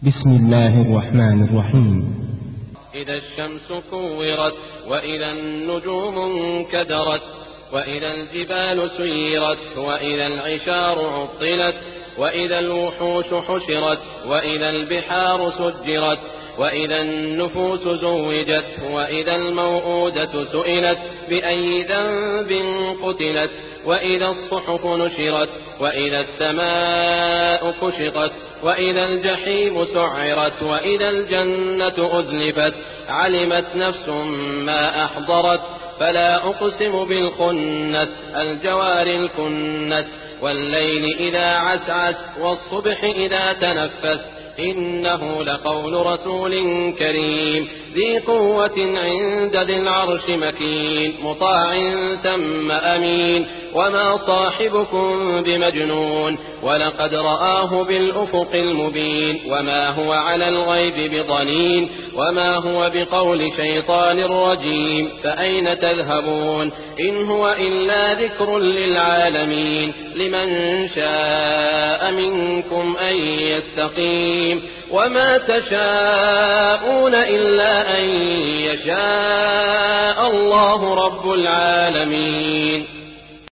بسم الله الرحمن الرحيم. إذا الشمس كورت وإذا النجوم انكدرت وإذا الجبال سيرت وإذا العشار عطلت وإذا الوحوش حشرت وإذا البحار سجرت وإذا النفوس زوجت وإذا الموءودة سئلت بأي ذنب قتلت وإذا الصحف نشرت وإذا السماء كشطت وإذا الجحيم سعرت وإذا الجنة أزلفت علمت نفس ما أحضرت فلا أقسم بالخنس الجوار الكنس والليل إذا عسعس والصبح إذا تنفس إنه لقول رسول كريم ذي قوة عند ذي العرش مكين مطاع ثم أمين وما صاحبكم بمجنون ولقد رآه بالأفق المبين وما هو على الغيب بضنين وما هو بقول شيطان رجيم فأين تذهبون إن هو إلا ذكر للعالمين لمن شاء منكم أن يستقيم وما تشاءون إلا أن يشاء الله رب العالمين.